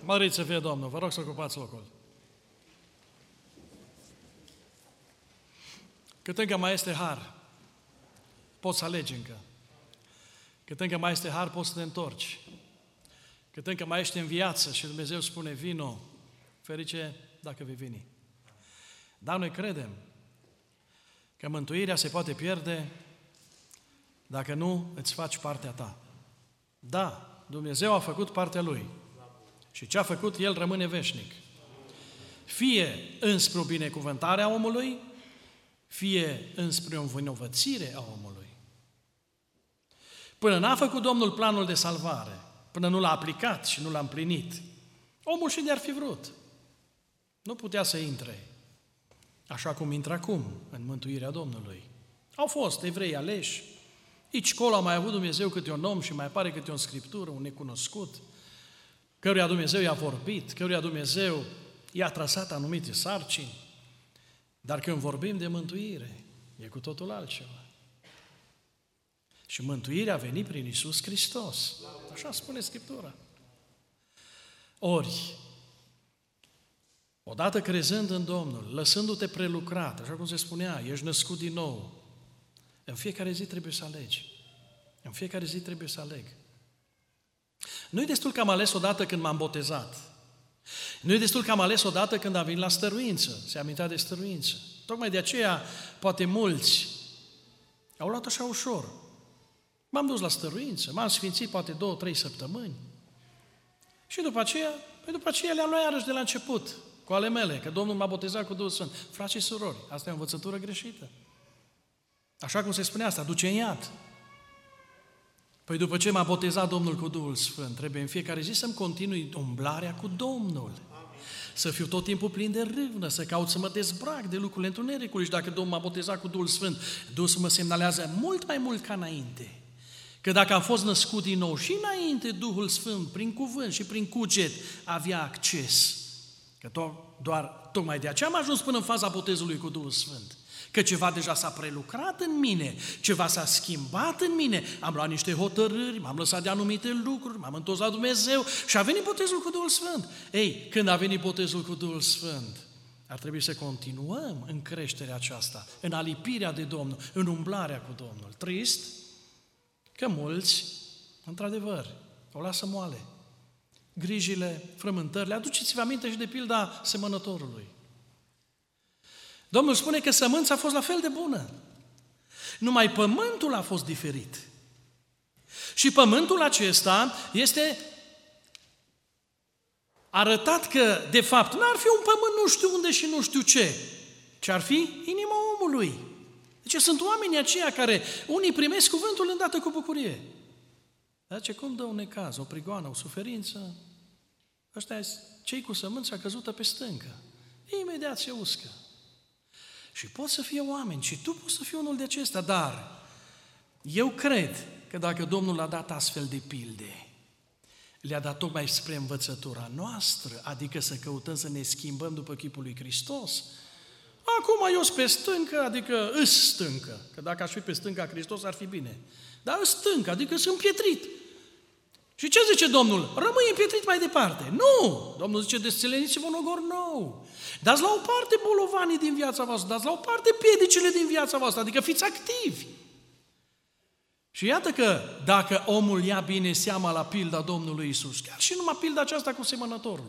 Măriți să fie Domnul, vă rog să ocupați locul. Cât încă mai este har, poți să alegi încă. Cât încă mai este har, poți să te întorci. Cât încă mai ești în viață și Dumnezeu spune, vino, ferice dacă vei veni. Dar noi credem că mântuirea se poate pierde dacă nu îți faci partea ta. Da, Dumnezeu a făcut partea Lui și ce a făcut, El rămâne veșnic. Fie înspre o binecuvântare a omului, fie înspre o învinovățire a omului. Până n-a făcut Domnul planul de salvare, până nu l-a aplicat și nu l-a împlinit, omul și de-ar fi vrut. Nu putea să intre, așa cum intră acum, în mântuirea Domnului. Au fost evrei aleși, aici colo a mai avut Dumnezeu câte un om și mai apare câte o Scriptură, un necunoscut, căruia Dumnezeu i-a vorbit, căruia Dumnezeu i-a trasat anumite sarcini. Dar când vorbim de mântuire, e cu totul altceva. Și mântuirea a venit prin Iisus Hristos. Așa spune Scriptura. Ori, odată crezând în Domnul, lăsându-te prelucrat, așa cum se spunea, ești născut din nou, în fiecare zi trebuie să alegi. În fiecare zi trebuie să aleg. Nu-i destul că am ales odată când m-am botezat. Nu-i destul că am ales odată când am venit la stăruință. Se amintea de stăruință. Tocmai de aceea, poate mulți au luat așa ușor. M-am dus la stăruință, m-am sfințit poate 2-3 săptămâni. Și după aceea le-am luat iarăși de la început, cu ale mele, că Domnul m-a botezat cu Duhul Sfânt. Frați și surori, asta e o învățătură greșită. Așa cum se spune asta, duce în iad. Păi după ce m-a botezat Domnul cu Duhul Sfânt, trebuie în fiecare zi să-mi continui umblarea cu Domnul. Să fiu tot timpul plin de râvnă, să caut să mă dezbrac de lucrurile întunericului. Și dacă Domnul m-a botezat cu Duhul Sfânt, Duhul mă semnalează mult mai mult ca înainte. Că dacă am fost născut din nou și înainte, Duhul Sfânt, prin cuvânt și prin cuget, avea acces. Că tocmai de aceea am ajuns până în faza botezului cu Duhul Sfânt. Că ceva deja s-a prelucrat în mine, ceva s-a schimbat în mine, am luat niște hotărâri, m-am lăsat de anumite lucruri, m-am întors la Dumnezeu și a venit botezul cu Duhul Sfânt. Ei, când a venit botezul cu Duhul Sfânt, ar trebui să continuăm în creșterea aceasta, în alipirea de Domnul, în umblarea cu Domnul. Trist că mulți, într-adevăr, o lasă moale. Grijile, frământările, aduceți-vă aminte și de pilda semănătorului. Domnul spune că sămânța a fost la fel de bună. Numai pământul a fost diferit. Și pământul acesta este arătat că, de fapt, n-ar fi un pământ nu știu unde și nu știu ce, ci ar fi inima omului. Deci sunt oamenii aceia care unii primesc cuvântul îndată cu bucurie. Dar ce cum dă un necaz, o prigoană, o suferință, ăștia cei cu sămânța căzută pe stâncă. Imediat se uscă. Și pot să fie oameni, și tu poți să fii unul de acestea, dar eu cred că dacă Domnul a dat astfel de pilde, le-a dat tocmai spre învățătura noastră, adică să căutăm să ne schimbăm după chipul lui Hristos. Acum eu sunt pe stâncă, adică îs stâncă, că dacă aș fi pe stânca Hristos ar fi bine. Dar îs stâncă, adică sunt împietrit. Și ce zice Domnul? Rămâi împietrit mai departe. Nu! Domnul zice, desțeleniți-vă un ogor nou. Dați la o parte bolovanii din viața voastră, dați la o parte piedicile din viața voastră, adică fiți activi. Și iată că dacă omul ia bine seama la pilda Domnului Iisus, chiar și numai pilda aceasta cu semănătorul,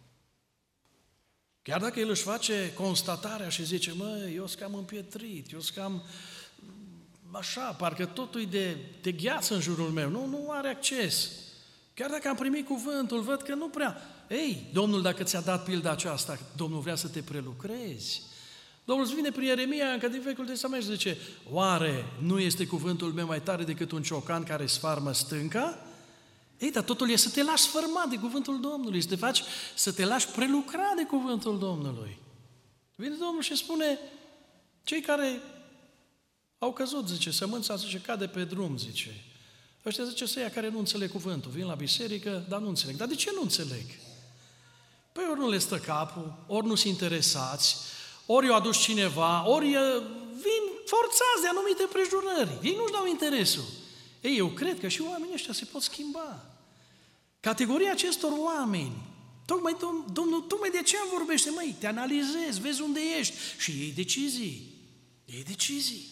chiar dacă el își face constatarea și zice, eu sunt cam împietrit, eu sunt cam așa, parcă totul e de gheață în jurul meu, nu are acces. Chiar dacă am primit cuvântul, văd că nu prea. Ei, Domnul, dacă ți-a dat pilda aceasta, Domnul vrea să te prelucrezi. Domnul îți vine prin Ieremia, încă din Vechiul Testament, și zice, oare nu este cuvântul meu mai tare decât un ciocan care sfarmă stânca? Ei, dar totul e să te lași sfărmat de cuvântul Domnului, să te lași prelucra de cuvântul Domnului. Vine Domnul și spune, cei care au căzut, zice, sămânța, zice, cade pe drum, zice. Ăștia zice să ia care nu înțeleg cuvântul. Vin la biserică, dar nu înțeleg. Dar de ce nu înțeleg? Păi ori nu le stă capul, ori nu sunt interesați, ori i-a adus cineva, ori vin forțați de anumite prejurări. Ei nu-și dau interesul. Ei, eu cred că și oamenii ăștia se pot schimba. Categoria acestor oameni Domnul tocmai de aceea vorbește, măi, te analizezi, vezi unde ești și iei decizii. Iei decizii.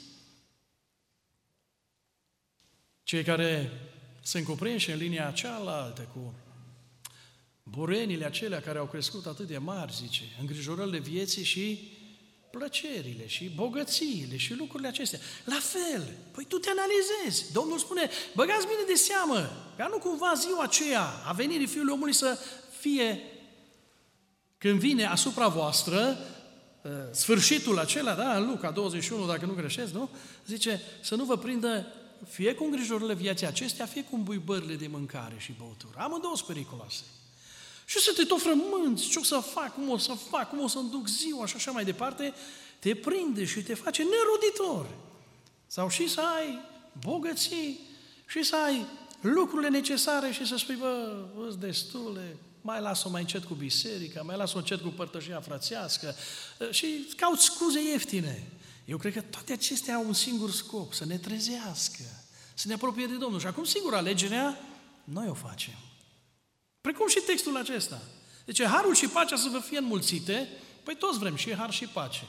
Cei care sunt cuprinși în linia cealaltă cu burenile acelea care au crescut atât de mari, zice, îngrijorările vieții și plăcerile și bogățiile și lucrurile acestea. La fel, păi tu te analizezi. Domnul spune, băgați bine de seamă, ca nu cumva ziua aceea a venirii Fiului Omului să fie, când vine asupra voastră, sfârșitul acela, da, în Luca 21, dacă nu greșesc, nu? Zice, să nu vă prindă fie cu îngrijorările vieții acestea, fie cu îmbuibările de mâncare și băutură. Amândouă sunt periculoase. Și să te tot frămânți, ce o să fac, cum o să-mi duc ziua și așa mai departe, te prinde și te face neroditor. Sau și să ai bogății și să ai lucrurile necesare și să spui, bă, îți destule, mai las-o mai încet cu biserica, mai las-o încet cu părtășia frățească și cauți scuze ieftine. Eu cred că toate acestea au un singur scop, să ne trezească, să ne apropie de Domnul. Și acum, sigur, alegerea noi o facem. Precum și textul acesta. Deci, harul și pacea să vă fie înmulțite, păi toți vrem și har și pace.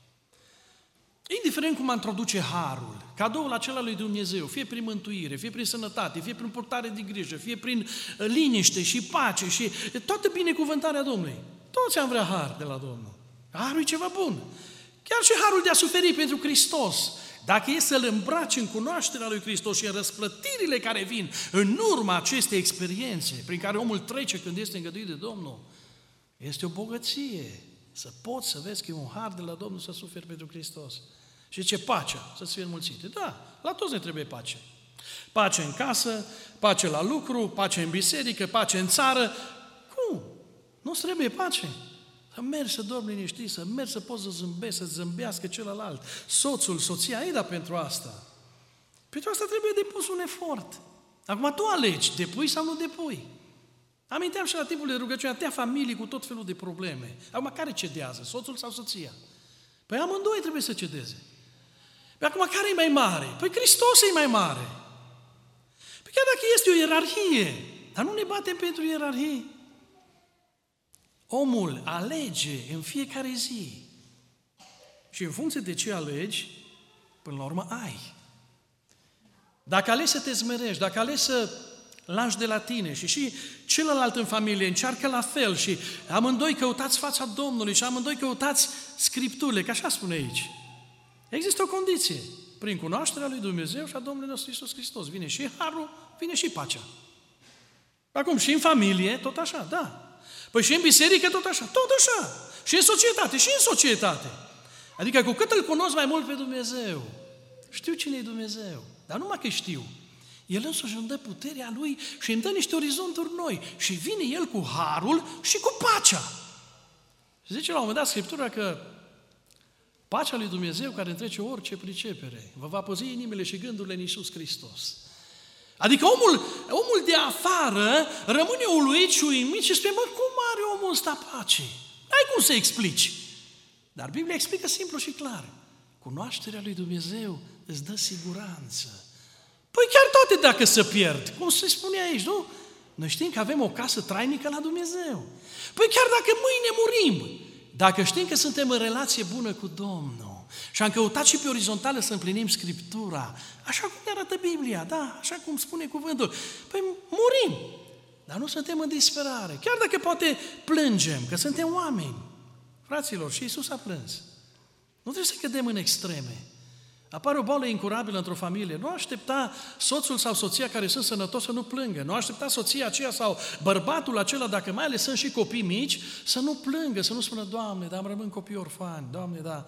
Indiferent cum introduce harul, cadoul acela lui Dumnezeu, fie prin mântuire, fie prin sănătate, fie prin purtare de grijă, fie prin liniște și pace și toată binecuvântarea Domnului. Toți am vrea har de la Domnul. Harul e ceva bun. Chiar și harul de a suferi pentru Hristos. Dacă e să-L îmbraci în cunoașterea lui Hristos și în răsplătirile care vin în urma acestei experiențe prin care omul trece când este îngăduit de Domnul, este o bogăție să poți să vezi că e un har de la Domnul să suferi pentru Hristos. Și ce pacea, să-ți fie înmulțite. Da, la toți ne trebuie pace. Pace în casă, pace la lucru, pace în biserică, pace în țară. Cum? Nu-ți trebuie pace? Să mergi să dormi liniștit, să mergi să poți să zâmbești, să zâmbească celălalt. Soțul, soția, ei da pentru asta. Pentru asta trebuie depus un efort. Acum tu alegi, depui sau nu depui. Aminteam și la timpul de rugăciune, atâtea familii cu tot felul de probleme. Acum care cedează, soțul sau soția? Păi amândoi trebuie să cedeze. Păi acum care e mai mare? Păi Hristos e mai mare. Păi chiar dacă este o ierarhie, dar nu ne batem pentru ierarhie. Omul alege în fiecare zi. Și în funcție de ce alegi, până la urmă ai. Dacă alegi să te smerești, dacă alegi să lași de la tine și celălalt în familie încearcă la fel și amândoi căutați fața Domnului și amândoi căutați Scripturile, că așa spune aici. Există o condiție. Prin cunoașterea lui Dumnezeu și a Domnului nostru Iisus Hristos. Vine și harul, vine și pacea. Acum și în familie, tot așa, da. Păi și în biserică tot așa, tot așa. Și în societate, și în societate. Adică cu cât îl cunosc mai mult pe Dumnezeu, știu cine e Dumnezeu, dar numai că știu. El însuși îmi dă puterea Lui și îmi dă niște orizonturi noi. Și vine El cu harul și cu pacea. Și zice la un moment dat Scriptura că pacea lui Dumnezeu care întrece orice pricepere vă va păzi inimile și gândurile în Iisus Hristos. Adică omul de afară rămâne uluit și uimit și spune, mă, cum are omul ăsta pace? N-ai cum să explici. Dar Biblia explică simplu și clar. Cunoașterea lui Dumnezeu îți dă siguranță. Păi chiar toate dacă se pierd, cum se spune aici, nu? Noi știm că avem o casă trainică la Dumnezeu. Păi chiar dacă mâine murim, dacă știm că suntem în relație bună cu Domnul și am căutat și pe orizontală să împlinim Scriptura, așa cum ne arată Biblia, da, așa cum spune cuvântul, păi murim, dar nu suntem în disperare. Chiar dacă poate plângem, că suntem oameni, fraților, și Iisus a plâns. Nu trebuie să cădem în extreme. Apare o boală incurabilă într-o familie. Nu aștepta soțul sau soția care sunt sănătoși să nu plângă. Nu aștepta soția aceea sau bărbatul acela, dacă mai ales sunt și copii mici, să nu plângă, să nu spună, Doamne, dar îmi rămân copii orfani, Doamne, da.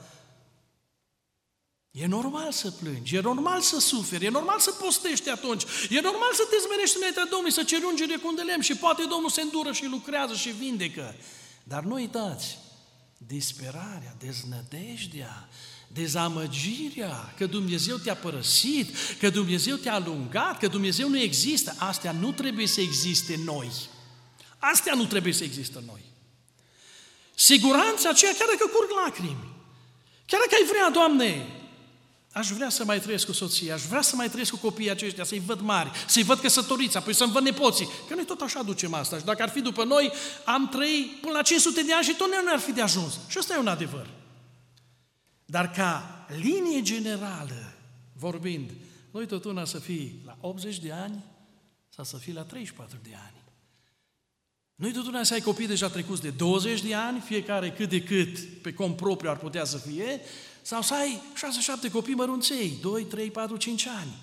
E normal să plângi, e normal să suferi, e normal să postești atunci, e normal să te zmerești înaintea Domnului, să ceri ungere cu un de lemn și poate Domnul se îndură și lucrează și vindecă. Dar nu uitați, disperarea, deznădejdea, dezamăgirea, că Dumnezeu te-a părăsit, că Dumnezeu te-a alungat, că Dumnezeu nu există, astea nu trebuie să existe în noi. Astea nu trebuie să existe în noi. Siguranța aceea, chiar dacă curg lacrimi, chiar dacă ai vrea, Doamne, aș vrea să mai trăiesc cu soția, aș vrea să mai trăiesc cu copiii aceștia, să-i văd mari, să-i văd căsătoriți, apoi să-mi văd nepoții. Că noi tot așa ducem asta și dacă ar fi după noi, am trăit până la 500 de ani și tot nu ar fi de ajuns. Și ăsta e un adevăr. Dar ca linie generală, vorbind, noi tot una să fii la 80 de ani sau să fii la 34 de ani. Nu-i tot una să ai copii deja trecuți de 20 de ani, fiecare cât de cât pe cont propriu ar putea să fie, sau să ai 6-7 copii mărunței, 2, 3, 4, 5 ani.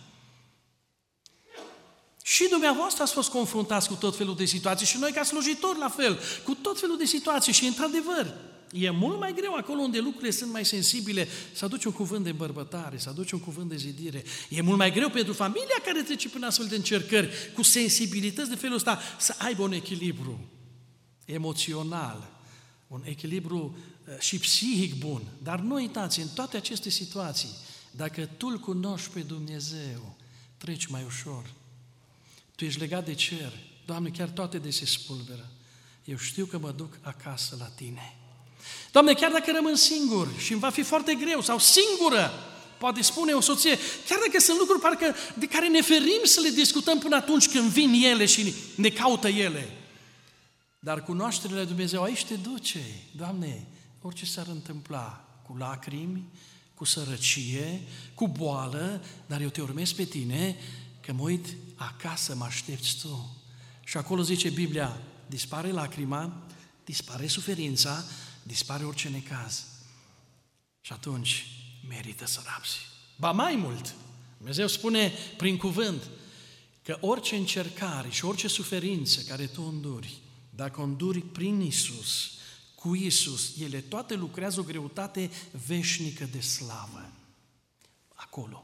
Și dumneavoastră ați fost confruntați cu tot felul de situații și noi ca slujitori la fel, cu tot felul de situații și într-adevăr, e mult mai greu acolo unde lucrurile sunt mai sensibile să aduci un cuvânt de îmbărbătare, să aduci un cuvânt de zidire. E mult mai greu pentru familia care trece prin astfel de încercări, cu sensibilități de felul ăsta, să aibă un echilibru emoțional, un echilibru și psihic bun. Dar nu uitați, în toate aceste situații, dacă tu îl cunoști pe Dumnezeu, treci mai ușor. Tu ești legat de cer. Doamne, chiar toate de se spulberă. Eu știu că mă duc acasă la Tine. Doamne, chiar dacă rămân singur și îmi va fi foarte greu sau singură, poate spune o soție, chiar dacă sunt lucruri parcă de care ne ferim să le discutăm până atunci când vin ele și ne caută ele. Dar cunoașterea lui Dumnezeu aici te duce. Doamne, orice s-ar întâmpla, cu lacrimi, cu sărăcie, cu boală, dar eu te urmez pe Tine, că mă uit acasă, mă aștepți Tu. Și acolo zice Biblia, dispare lacrima, dispare suferința, dispare orice necaz. Și atunci merită să rabzi. Ba mai mult, Dumnezeu spune prin cuvânt că orice încercare și orice suferință care tu înduri, dacă o înduri prin Iisus, cu Iisus, ele toate lucrează o greutate veșnică de slavă. Acolo.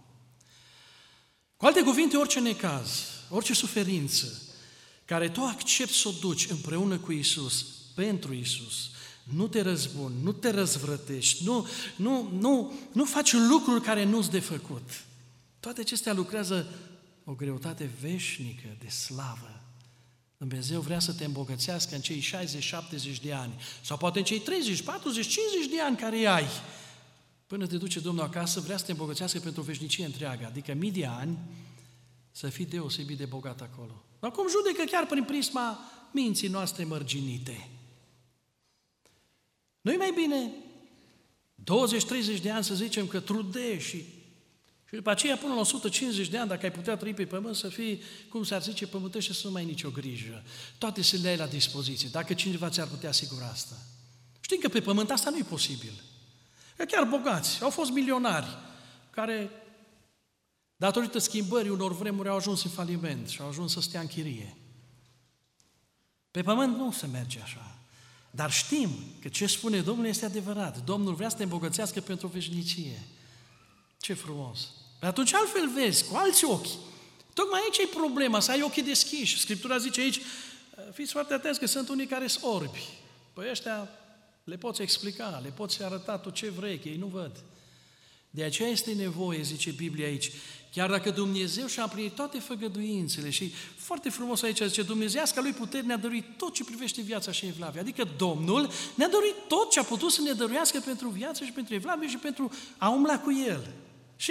Cu alte cuvinte, orice necaz, orice suferință care tu accepti să o duci împreună cu Iisus, pentru Iisus, nu te răzbuni, nu te răzvrătești, nu faci lucruri care nu-ți de făcut. Toate acestea lucrează o greutate veșnică de slavă. Dumnezeu vrea să te îmbogățească în cei 60-70 de ani, sau poate în cei 30, 40, 50 de ani care ai. Până te duce Domnul acasă, vrea să te îmbogățească pentru o veșnicie întreagă, adică mii de ani, să fii deosebit de bogat acolo. Acum judecă chiar prin prisma minții noastre mărginite. Nu-i mai bine 20-30 de ani să zicem că trudești și după aceea până la 150 de ani, dacă ai putea trăi pe pământ, să fii, cum s-ar zice, pământește să nu mai ai nicio grijă. Toate să le ai la dispoziție, dacă cineva ți-ar putea asigura asta. Știi că pe pământ asta nu e posibil. Că chiar bogați, au fost milionari care, datorită schimbării unor vremuri, au ajuns în faliment și au ajuns să stea în chirie. Pe pământ nu se merge așa. Dar știm că ce spune Domnul este adevărat. Domnul vrea să te îmbogățească pentru o veșnicie. Ce frumos! Pe atunci altfel vezi, cu alți ochi. Tocmai aici e problema, să ai ochii deschiși. Scriptura zice aici, fiți foarte atenți că sunt unii care sunt orbi. Păi ăștia le poți explica, le poți arăta tu ce vrei, că ei nu văd. De aceea este nevoie, zice Biblia aici, chiar dacă Dumnezeu și-a împlinit toate făgăduințele și foarte frumos aici zice, dumnezeiasca Lui putere ne-a dăruit tot ce privește viața și evlavia. Adică Domnul ne-a dăruit tot ce a putut să ne dăruiască pentru viață și pentru evlavie și pentru a umbla cu El. Și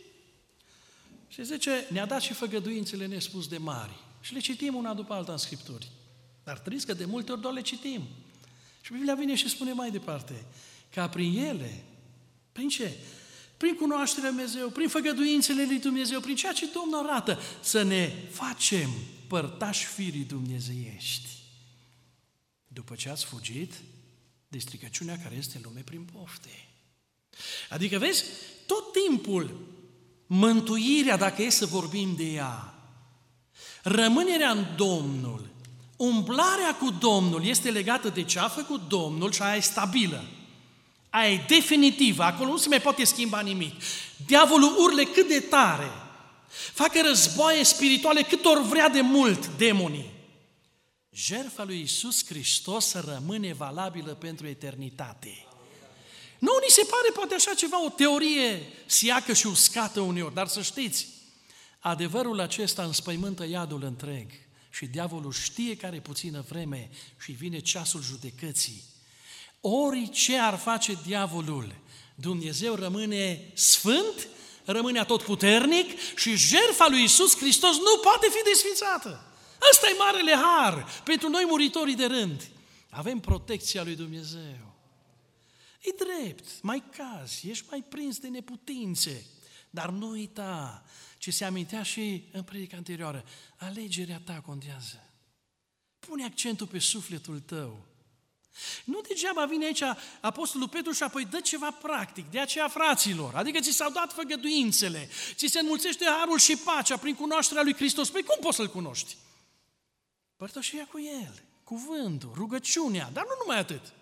zice, ne-a dat și făgăduințele nespus de mari. Și le citim una după alta în Scripturi. Dar trist că de multe ori doar le citim. Și Biblia vine și spune mai departe, ca prin ele, prin ce? Prin cunoașterea lui Dumnezeu, prin făgăduințele lui Dumnezeu, prin ceea ce Domnul arată, să ne facem părtași firii dumnezeiești. După ce ați fugit de stricăciunea care este în lume prin pofte. Adică, vezi, tot timpul mântuirea, dacă e să vorbim de ea, rămânerea în Domnul, umblarea cu Domnul este legată de ce a făcut Domnul și aia e stabilă. Aia e definitivă, acolo nu se mai poate schimba nimic. Diavolul urle cât de tare, facă războaie spirituale cât ori vrea de mult demonii. Jertfa lui Iisus Hristos rămâne valabilă pentru eternitate. Nu ni se pare poate așa ceva, o teorie siacă și uscată uneori, dar să știți, adevărul acesta înspăimântă iadul întreg și diavolul știe că are puțină vreme și vine ceasul judecății. Orice ar face diavolul, Dumnezeu rămâne sfânt, rămâne atotputernic și jertfa lui Iisus Hristos nu poate fi desfințată. Ăsta e marele har pentru noi muritorii de rând. Avem protecția lui Dumnezeu. E drept, mai cazi, ești mai prins de neputințe, dar nu uita ce se amintea și în predica anterioară. Alegerea ta contează. Pune accentul pe sufletul tău. Nu degeaba vine aici Apostolul Petru și apoi dă ceva practic. De aceea, fraților, adică ți s-au dat făgăduințele, ți se înmulțește harul și pacea prin cunoașterea lui Hristos. Păi cum poți să-L cunoști? Părtășia cu El, cuvântul, rugăciunea, dar nu numai atât.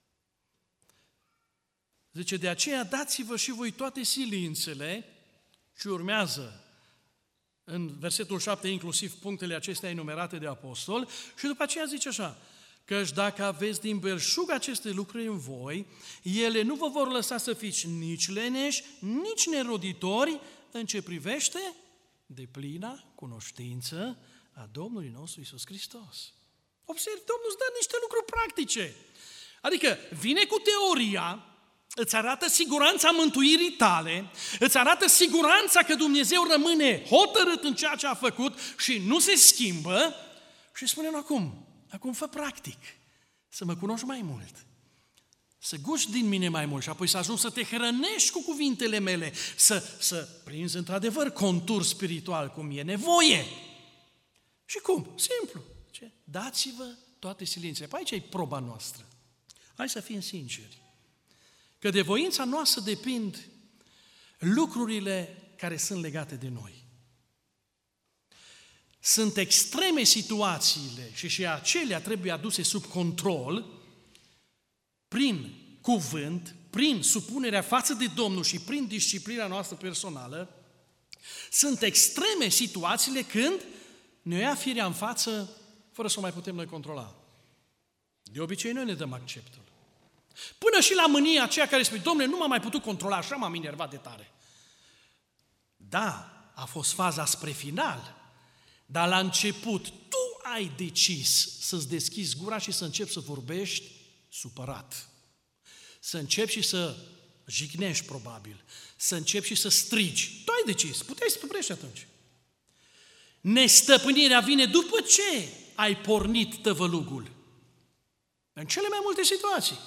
Zice, de aceea dați-vă și voi toate silințele, și urmează în versetul 7 inclusiv punctele acestea enumerate de apostol, și după aceea zice așa, căci dacă aveți din belșug aceste lucruri în voi, ele nu vă vor lăsa să fiți nici leneși, nici neroditori în ce privește deplina cunoștință a Domnului nostru Iisus Hristos. Observi, Domnul îți dă niște lucruri practice. Adică vine cu teoria, îți arată siguranța mântuirii tale, îți arată siguranța că Dumnezeu rămâne hotărât în ceea ce a făcut și nu se schimbă și spune acum fă practic, să mă cunoști mai mult, să guști din mine mai mult și apoi să ajungi să te hrănești cu cuvintele mele, să prinzi într-adevăr contur spiritual cum e nevoie. Și cum? Simplu. Ce? Dați-vă toate silințele. Păi aici e proba noastră. Hai să fim sinceri. Că de voința noastră depind lucrurile care sunt legate de noi. Sunt extreme situațiile și acelea trebuie aduse sub control prin cuvânt, prin supunerea față de Domnul și prin disciplina noastră personală. Sunt extreme situațiile când ne ia firea în față fără să o mai putem noi controla. De obicei noi ne dăm acceptul. Până și la mânia aceea care spune, Dom'le, nu m-am mai putut controla, așa m-am enervat de tare. Da, a fost faza spre final, dar la început tu ai decis să-ți deschizi gura și să începi să vorbești supărat. Să începi și să jignești probabil, să începi și să strigi. Tu ai decis, puteai să vorbești atunci. Nestăpânirea vine după ce ai pornit tăvălugul. În cele mai multe situații.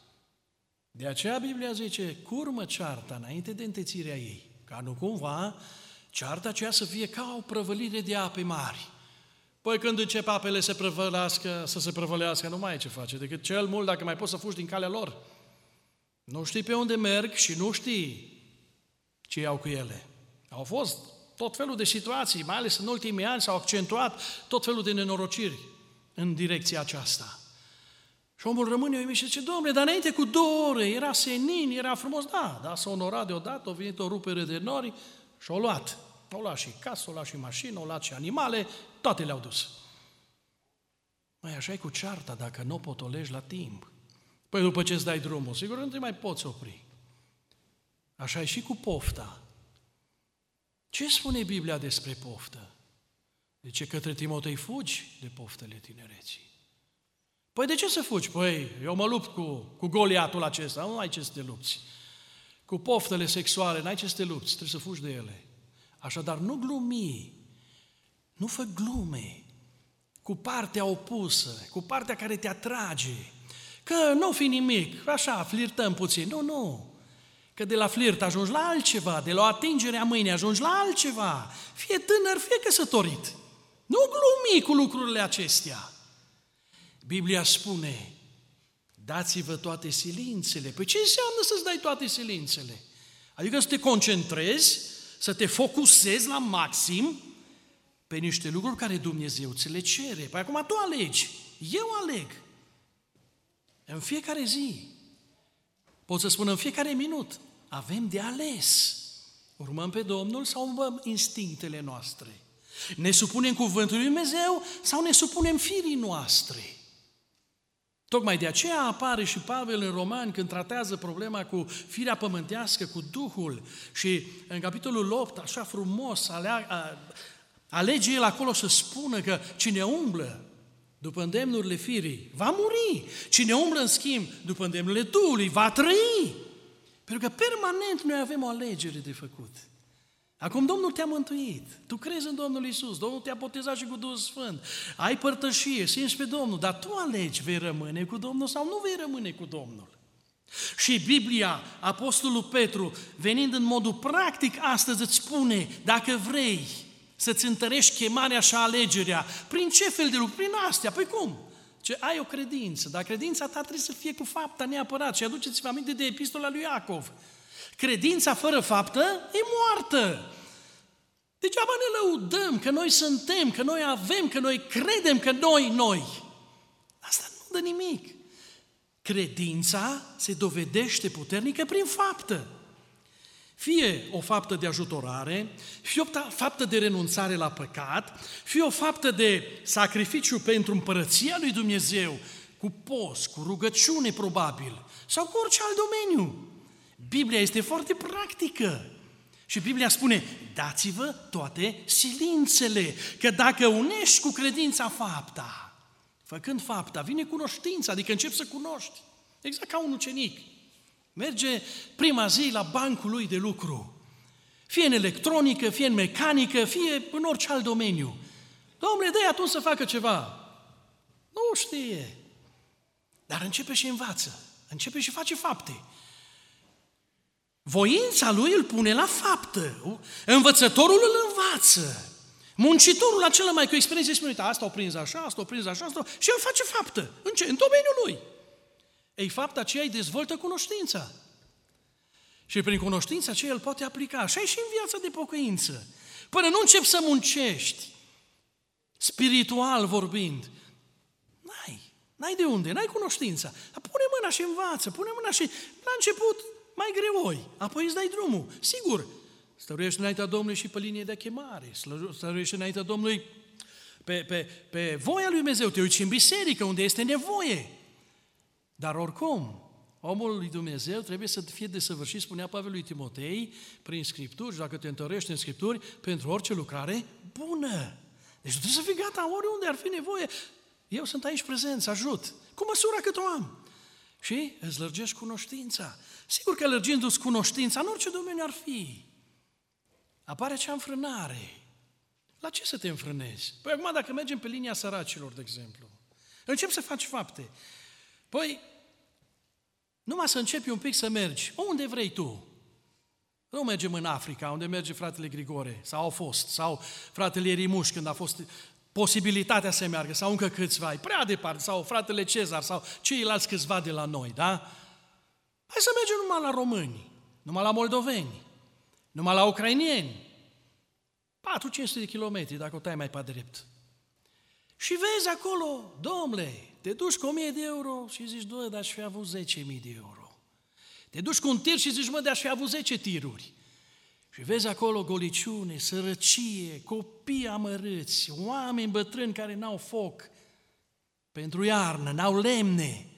De aceea Biblia zice, curmă cearta înainte de întețirea ei, ca nu cumva cearta aceea să fie ca o prăvălire de ape mari. Păi când încep apele să se prăvălească, nu mai ai ce face, decât cel mult dacă mai poți să fugi din calea lor. Nu știi pe unde merg și nu știi ce iau cu ele. Au fost tot felul de situații, mai ales în ultimii ani s-au accentuat tot felul de nenorociri în direcția aceasta. Și omul rămâne uimit și zice, Dom'le, dar înainte cu 2 ore, era senin, era frumos, da, s-a onorat deodată, a venit o rupere de nori și o luat. O luat și casă, o luat și mașină, o luat și animale, toate le-au dus. Mai așa e cu cearta dacă nu o potolești la timp. Păi după ce îți dai drumul, sigur nu te mai poți opri. Așa e și cu pofta. Ce spune Biblia despre poftă? Zice, către Timotei fugi de poftele tinereții. Păi de ce să fugi? Păi eu mă lupt cu Goliatul acesta, nu ai ce să te lupți. Cu poftele sexuale, n-ai ce să te lupți, trebuie să fugi de ele. Așadar, nu glumi, nu fă glume cu partea opusă, cu partea care te atrage. Că nu fi nimic, așa, flirtăm puțin. Nu. Că de la flirt ajungi la altceva, de la o atingere a mâinii ajungi la altceva. Fie tânăr, fie căsătorit. Nu glumi cu lucrurile acestea. Biblia spune, dați-vă toate silințele. Păi ce înseamnă să-ți dai toate silințele? Adică să te concentrezi, să te focusezi la maxim pe niște lucruri care Dumnezeu ți le cere. Păi acum tu alegi, eu aleg. În fiecare zi, pot să spun în fiecare minut, avem de ales. Urmăm pe Domnul sau urmăm instinctele noastre? Ne supunem cuvântul lui Dumnezeu sau ne supunem firii noastre? Tocmai de aceea apare și Pavel în Romani când tratează problema cu firea pământească, cu Duhul și în capitolul 8, așa frumos, alege el acolo să spună că cine umblă după îndemnurile firii va muri, cine umblă în schimb după îndemnurile Duhului va trăi. Pentru că permanent noi avem o alegere de făcut. Acum Domnul te-a mântuit, tu crezi în Domnul Iisus, Domnul te-a botezat și cu Duhul Sfânt, ai părtășie, simți pe Domnul, dar tu alegi, vei rămâne cu Domnul sau nu vei rămâne cu Domnul. Și Biblia, Apostolul Petru, venind în modul practic astăzi, îți spune, dacă vrei să-ți întărești chemarea și alegerea, prin ce fel de lucruri? Prin astea, păi cum? Ce ai o credință, dar credința ta trebuie să fie cu fapta neapărat. Și aduceți-vă aminte de epistola lui Iacov. Credința fără faptă e moartă. Degeaba ne lăudăm că noi suntem, că noi avem, că noi credem, că noi. Asta nu dă nimic. Credința se dovedește puternică prin faptă. Fie o faptă de ajutorare, fie o faptă de renunțare la păcat, fie o faptă de sacrificiu pentru împărăția lui Dumnezeu, cu post, cu rugăciune probabil, sau cu orice alt domeniu. Biblia este foarte practică. Și Biblia spune, dați-vă toate silințele, că dacă unești cu credința fapta, făcând fapta, vine cunoștința, adică începi să cunoști. Exact ca un ucenic. Merge prima zi la bancul lui de lucru, fie în electronică, fie în mecanică, fie în orice alt domeniu. Dom'le, dă-i atunci să facă ceva. Nu știe. Dar începe și învață, începe și face fapte. Voința lui îl pune la faptă. Învățătorul îl învață. Muncitorul acela mai cu experiență spune, uite, asta o prins așa, asta o prins așa, și el face faptă. În ce? În domeniul lui. Ei, fapta aceea îi dezvoltă cunoștința. Și prin cunoștința aceea el poate aplica. Așa e și în viața de pocăință. Până nu începi să muncești, spiritual vorbind, n-ai de unde, n-ai cunoștința. Dar pune mâna și învață, pune mâna și la început mai greoi, apoi îți dai drumul. Sigur, stăruiești înaintea Domnului și pe linie de chemare, stăruiești înaintea Domnului pe voia lui Dumnezeu, te uiți în biserică unde este nevoie. Dar oricum, omul lui Dumnezeu trebuie să fie desăvârșit, spunea Pavel lui Timotei, prin Scripturi, și dacă te întărești în Scripturi, pentru orice lucrare bună. Deci trebuie să fii gata oriunde ar fi nevoie. Eu sunt aici prezent, să ajut, cu măsura cât o am. Și îți lărgești cunoștința. Sigur că lărgindu-ți cunoștința, în orice domeniu ar fi, apare acea înfrânare. La ce să te înfrânezi? Păi acum dacă mergem pe linia săracilor, de exemplu, încep să faci fapte. Păi, numai să începi un pic să mergi. Unde vrei tu? Nu mergem în Africa, unde merge fratele Grigore, sau au fost, sau fratele Irimuș, când a fost posibilitatea să meargă, sau încă câțiva, prea departe, sau fratele Cezar, sau ceilalți câțiva de la noi, da? Hai să mergem numai la români, numai la moldoveni, numai la ucrainieni. 400-500 de kilometri, dacă o tai mai pe drept. Și vezi acolo, domnule, te duci cu 1000 de euro și zici, dar aș fi avut 10.000 de euro. Te duci cu un tir și zici, dar aș fi avut 10 tiruri. Și vezi acolo goliciune, sărăcie, copii amărâți, oameni bătrâni care n-au foc pentru iarnă, n-au lemne.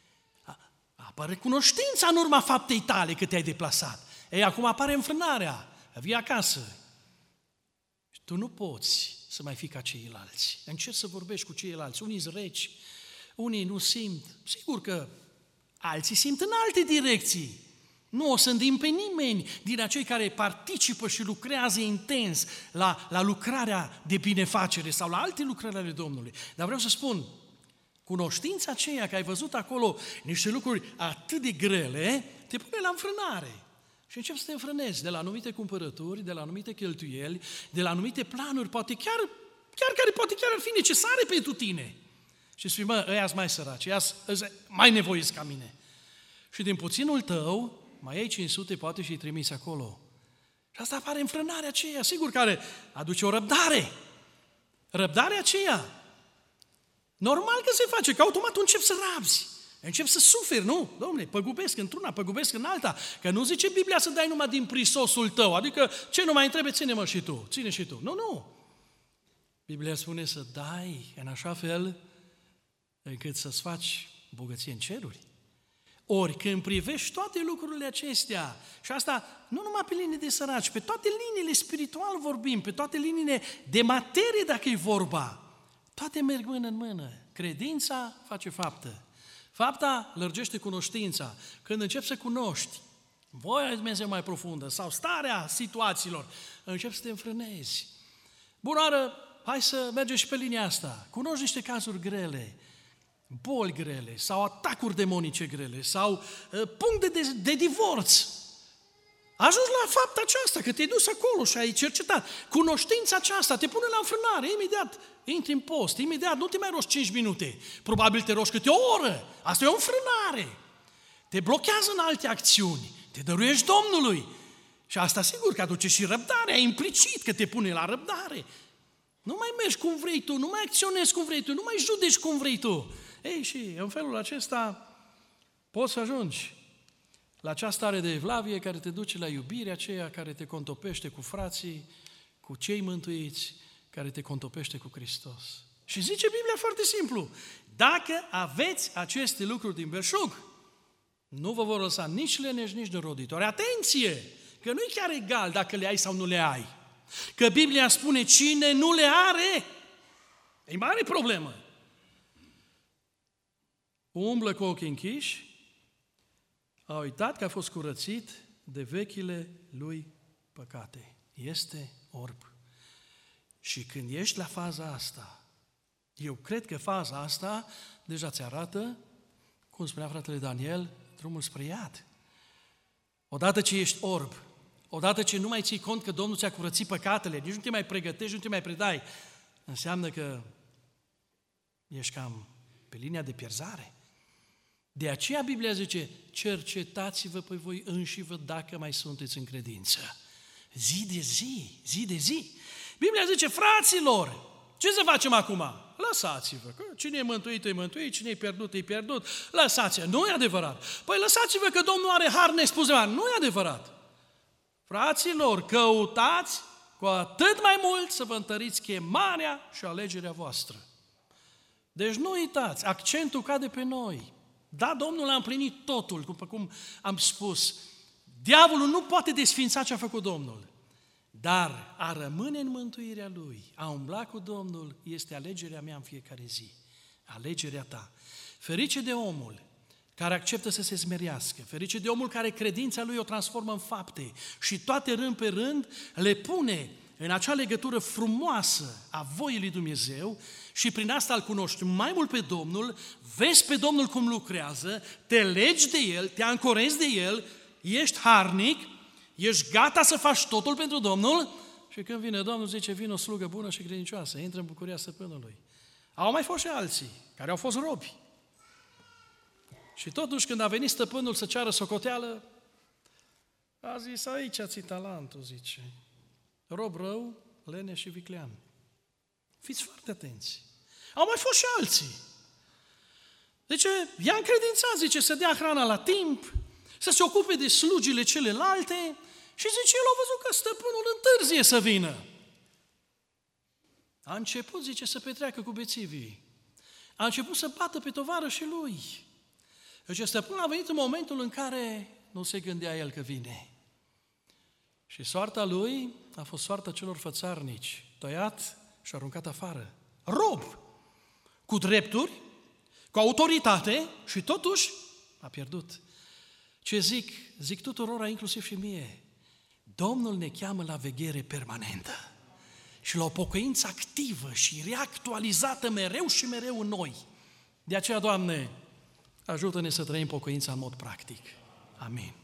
Apare cunoștința în urma faptei tale că te-ai deplasat. Ei, acum apare înfrânarea, vii acasă. Și tu nu poți să mai fii ca ceilalți. Încerci să vorbești cu ceilalți. Unii sunt reci, unii nu simt. Sigur că alții simt în alte direcții. Nu o să îndemn pe nimeni din acei care participă și lucrează intens la lucrarea de binefacere sau la alte lucrări ale Domnului. Dar vreau să spun, cunoștința aceea că ai văzut acolo niște lucruri atât de grele, te pune la înfrânare. Și începi să te înfrânezi de la anumite cumpărături, de la anumite cheltuieli, de la anumite planuri, poate chiar ar fi necesare pentru tine. Și spui, ăia-s mai săraci, ăia-s mai nevoiți ca mine. Și din puținul tău, mai ai 500, poate și-i trimiți acolo. Și asta apare înfrânarea aceea, sigur, care aduce o răbdare. Răbdarea aceea, normal că se face, că automat începi să rabzi. Încep să suferi, nu? Dom'le, păgubesc într-una, păgubesc în alta. Că nu zice Biblia să dai numai din prisosul tău. Adică ce nu mai întrebe, ține-mă și tu. Ține și tu. Nu. Biblia spune să dai în așa fel încât să-ți faci bogăție în ceruri. Ori când privești toate lucrurile acestea, și asta nu numai pe linii de săraci, pe toate liniile spiritual vorbim, pe toate liniile de materie dacă e vorba, toate merg mână în mână. Credința face faptă. Fapta lărgește cunoștința. Când începi să cunoști, voia lui Dumnezeu mai profundă sau starea situațiilor, începi să te înfrânezi. Bună, hai să mergem și pe linia asta. Cunoști niște cazuri grele, boli grele sau atacuri demonice grele sau puncte de divorț. Ajungi la fapta aceasta, că te-ai dus acolo și ai cercetat. Cunoștința aceasta te pune la înfrânare, imediat intri în post, imediat nu te mai rogi 5 minute, probabil te rogi câte o oră. Asta e o înfrânare. Te blochează în alte acțiuni, te dăruiești Domnului. Și asta sigur că aduce și răbdarea, implicit că te pune la răbdare. Nu mai mergi cum vrei tu, nu mai acționezi cum vrei tu, nu mai judeci cum vrei tu. Ei, și în felul acesta poți să ajungi la acea stare de evlavie care te duce la iubirea aceea care te contopește cu frații, cu cei mântuiți, care te contopește cu Hristos. Și zice Biblia foarte simplu, dacă aveți aceste lucruri din belșug, nu vă vor lăsa nici leneși, nici neroditori. Atenție! Că nu e chiar egal dacă le ai sau nu le ai. Că Biblia spune, cine nu le are, e mare problemă. Umblă cu ochii închiși, a uitat că a fost curățit de vechile lui păcate. Este orb. Și când ești la faza asta, eu cred că faza asta deja ți arată, cum spunea fratele Daniel, drumul spre iad. Odată ce ești orb, odată ce nu mai ții cont că Domnul ți-a curățit păcatele, nici nu te mai pregătești, nu te mai predai, înseamnă că ești cam pe linia de pierzare. De aceea Biblia zice, cercetați-vă pe voi înșivă dacă mai sunteți în credință. Zi de zi, zi de zi. Biblia zice, fraților, ce să facem acum? Lăsați-vă, că cine e mântuit, e mântuit, cine e pierdut, e pierdut. Lăsați-vă, nu e adevărat. Păi lăsați-vă că Domnul are har nespus de mare. Nu e adevărat. Fraților, căutați cu atât mai mult să vă întăriți chemarea și alegerea voastră. Deci nu uitați, accentul cade pe noi. Da, Domnul a împlinit totul, după cum am spus. Diavolul nu poate desfința ce a făcut Domnul. Dar a rămâne în mântuirea Lui, a umbla cu Domnul, este alegerea mea în fiecare zi. Alegerea ta. Ferice de omul care acceptă să se smerească, ferice de omul care credința lui o transformă în fapte și toate rând pe rând le pune în acea legătură frumoasă a voii lui Dumnezeu și prin asta îl cunoști mai mult pe Domnul, vezi pe Domnul cum lucrează, te legi de El, te ancorezi de El, ești harnic, ești gata să faci totul pentru Domnul și când vine Domnul zice, vine o slugă bună și credincioasă, intră în bucuria stăpânului. Au mai fost și alții care au fost robi. Și totuși când a venit stăpânul să ceară socoteală, a zis, aici ți talentul, zice. Rob rău, lene și viclean. Fiți foarte atenți. Au mai fost și alții. Zice, i-a încredințat, zice, să dea hrana la timp, să se ocupe de slugile celelalte și zice, el a văzut că stăpânul întârzie să vină. A început, zice, să petreacă cu bețivii. A început să bată pe tovarășii lui. Deci stăpânul a venit în momentul în care nu se gândea el că vine. Și soarta lui a fost soarta celor fățarnici, tăiat și aruncat afară. Rob, cu drepturi, cu autoritate și totuși a pierdut. Ce zic? Zic tuturora, inclusiv și mie. Domnul ne cheamă la veghere permanentă și la o pocăință activă și reactualizată mereu și mereu în noi. De aceea, Doamne, ajută-ne să trăim pocăința în mod practic. Amin.